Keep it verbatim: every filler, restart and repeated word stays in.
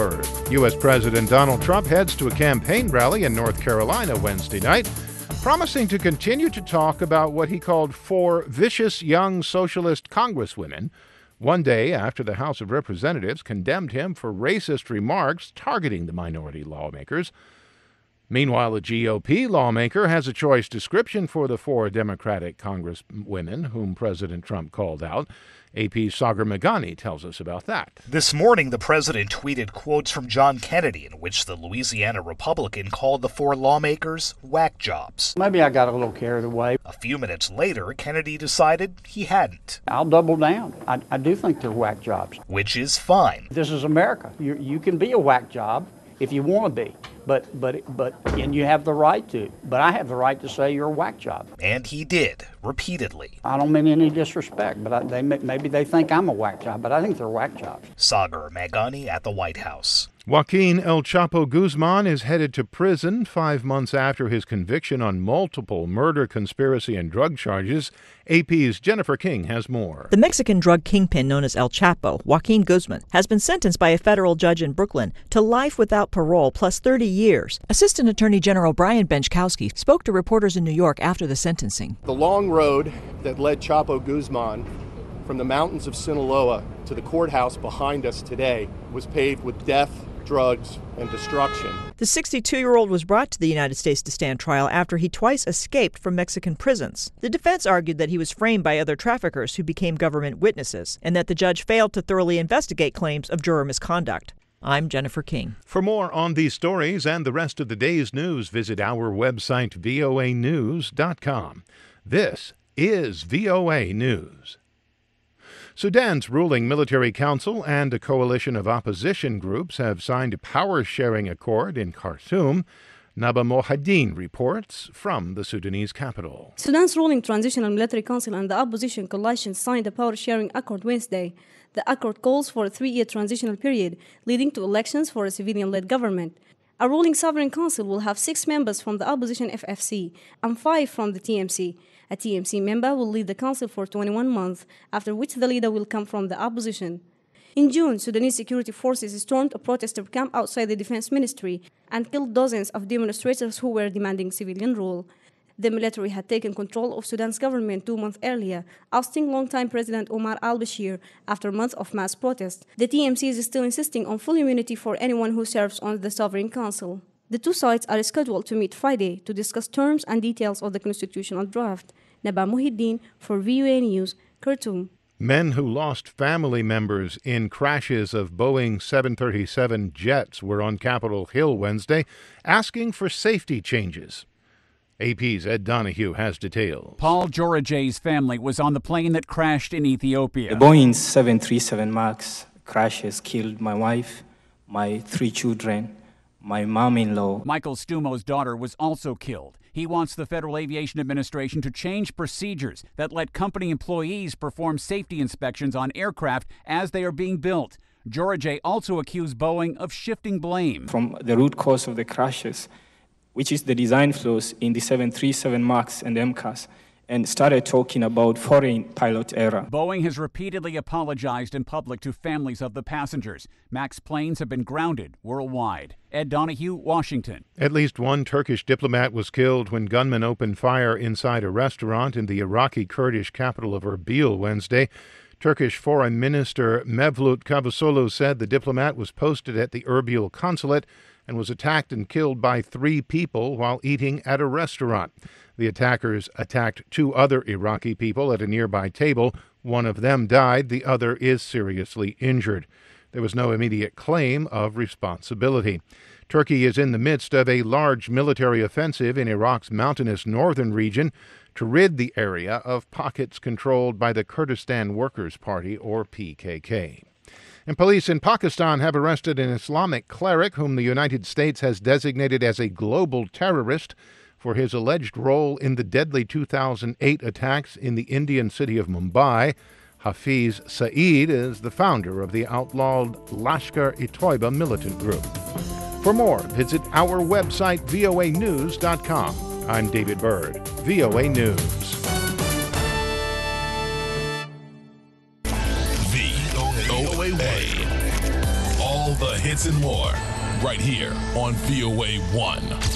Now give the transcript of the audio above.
U S. President Donald Trump heads to a campaign rally in North Carolina Wednesday night, promising to continue to talk about what he called four vicious young socialist congresswomen, one day after the House of Representatives condemned him for racist remarks targeting the minority lawmakers. Meanwhile, a G O P lawmaker has a choice description for the four Democratic congresswomen whom President Trump called out. A P's Sagar Meghani tells us about that. This morning, the president tweeted quotes from John Kennedy in which the Louisiana Republican called the four lawmakers whack jobs. Maybe I got a little carried away. A few minutes later, Kennedy decided he hadn't. I'll double down. I, I do think they're whack jobs. Which is fine. This is America. You, you can be a whack job if you want to be. But, but, but, and you have the right to. But I have the right to say you're a whack job. And he did, repeatedly. I don't mean any disrespect, but I, they maybe they think I'm a whack job, but I think they're whack jobs. Sagar Meghani at the White House. Joaquin El Chapo Guzman is headed to prison five months after his conviction on multiple murder, conspiracy, and drug charges. A P's Jennifer King has more. The Mexican drug kingpin known as El Chapo, Joaquin Guzman, has been sentenced by a federal judge in Brooklyn to life without parole plus thirty years. Assistant Attorney General Brian Benchkowski spoke to reporters in New York after the sentencing. The long road that led Chapo Guzman from the mountains of Sinaloa to the courthouse behind us today was paved with death, drugs, and destruction. The sixty-two-year-old was brought to the United States to stand trial after he twice escaped from Mexican prisons. The defense argued that he was framed by other traffickers who became government witnesses, and that the judge failed to thoroughly investigate claims of juror misconduct. I'm Jennifer King. For more on these stories and the rest of the day's news, visit our website, V O A news dot com. This is V O A News. Sudan's ruling military council and a coalition of opposition groups have signed a power-sharing accord in Khartoum. Naba Mohadin reports from the Sudanese capital. Sudan's ruling transitional military council and the opposition coalition signed a power-sharing accord Wednesday. The accord calls for a three-year transitional period, leading to elections for a civilian-led government. A ruling sovereign council will have six members from the opposition F F C and five from the T M C. A T M C member will lead the council for twenty-one months, after which the leader will come from the opposition. In June, Sudanese security forces stormed a protester camp outside the defense ministry and killed dozens of demonstrators who were demanding civilian rule. The military had taken control of Sudan's government two months earlier, ousting longtime President Omar al-Bashir after months of mass protest. The T M C is still insisting on full immunity for anyone who serves on the Sovereign Council. The two sides are scheduled to meet Friday to discuss terms and details of the constitutional draft. Naba Mohideen for V O A News, Khartoum. Men who lost family members in crashes of Boeing seven thirty-seven jets were on Capitol Hill Wednesday, asking for safety changes. A P's Ed Donahue has details. Paul Jorajay's family was on the plane that crashed in Ethiopia. The Boeing seven thirty-seven MAX crashes killed my wife, my three children, my mom-in-law. Michael Stumo's daughter was also killed. He wants the Federal Aviation Administration to change procedures that let company employees perform safety inspections on aircraft as they are being built. Jorajay also accused Boeing of shifting blame. From the root cause of the crashes, which is the design flaws in the seven thirty-seven MAX and M C A S, and started talking about foreign pilot error. Boeing has repeatedly apologized in public to families of the passengers. MAX planes have been grounded worldwide. Ed Donahue, Washington. At least one Turkish diplomat was killed when gunmen opened fire inside a restaurant in the Iraqi Kurdish capital of Erbil Wednesday. Turkish Foreign Minister Mevlut Cavusoglu said the diplomat was posted at the Erbil consulate and was attacked and killed by three people while eating at a restaurant. The attackers attacked two other Iraqi people at a nearby table. One of them died. The other is seriously injured. There was no immediate claim of responsibility. Turkey is in the midst of a large military offensive in Iraq's mountainous northern region to rid the area of pockets controlled by the Kurdistan Workers' Party, or P K K. And police in Pakistan have arrested an Islamic cleric whom the United States has designated as a global terrorist for his alleged role in the deadly two thousand eight attacks in the Indian city of Mumbai. Hafiz Saeed is the founder of the outlawed Lashkar-e-Toiba militant group. For more, visit our website, V O A news dot com. I'm David Byrd, V O A News. V O A. All the hits. hits, and more, right here on V O A one.